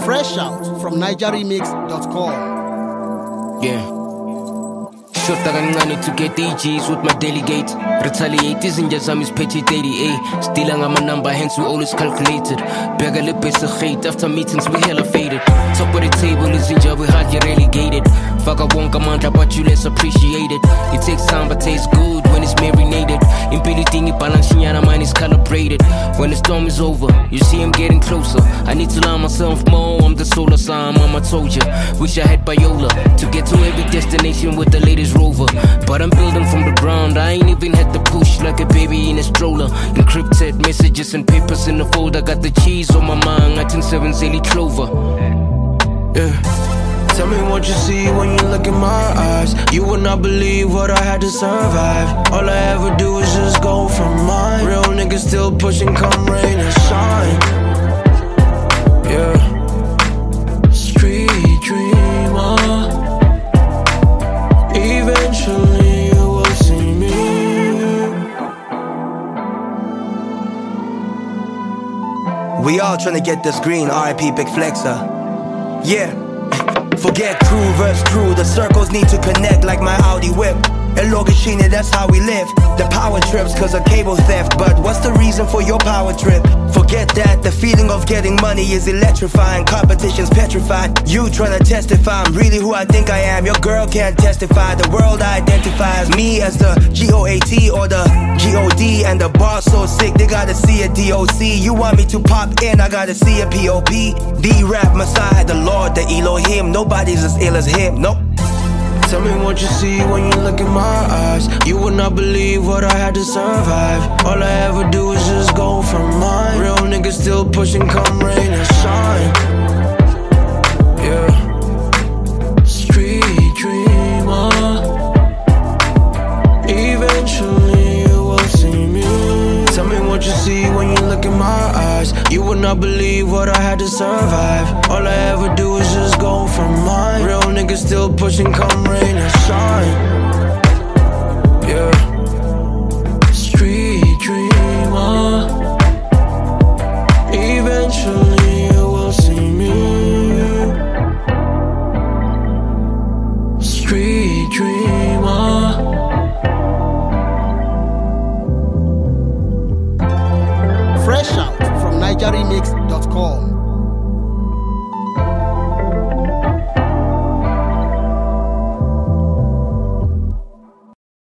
Fresh out from NigerRemix.com. Yeah. Shota kancane to get the G's with my delegate. Retaliate izinja zami is petty 30A. Still I'm a number, hence we always calculated. Beg a lip is a hate. After meetings we hella faded. Top of the table izinja we hardly relegated. Fuck I won't come out but you less appreciated. It takes time but tastes good when it's marinated. Impility balance mine is calibrated. When the storm is over, you see I'm getting closer. I need to learn myself more. I'm the solar sign, mama told ya. Wish I had Biola to get to every destination with the latest rover. But I'm building from the ground. I ain't even had to push like a baby in a stroller. Encrypted messages and papers in the folder. Got the cheese on my mind. 107 Zeli Clover. Yeah. Tell me what you see when you look in my eyes. You would not believe what I had to survive. All I ever do is just go for mine. Real niggas still pushing come rain and shine. Yeah. Street dreamer. Eventually you will see me. We all tryna get this green, R.I.P. Big Flexer. Yeah. Forget crew versus crew, the circles need to connect like my Audi whip. El Logicine, that's how we live. The power trips cause of cable theft. But what's the reason for your power trip? Forget that, the feeling of getting money is electrifying. Competition's petrified, you tryna testify I'm really who I think I am, your girl can't testify. The world identifies me as the GOAT or the GOD. And the bar so sick, they gotta see a DOC. You want me to pop in, I gotta see a POP. D-Rap Messiah, the Lord, the Elohim. Nobody's as ill as him, nope. Tell me what you see when you look in my eyes. You would not believe what I had to survive. All I ever do is just go for mine. Real niggas still pushing come rain and shine. Yeah. Street dreamer. Eventually you will see me. Tell me what you see when you look in my eyes. You would not believe what I had to survive. All I ever do is just go for mine. Real niggas still pushing come rain and shine. Yeah. Street dreamer. Eventually you will see me. Street dreamer. Fresh out from NigerRemix.com.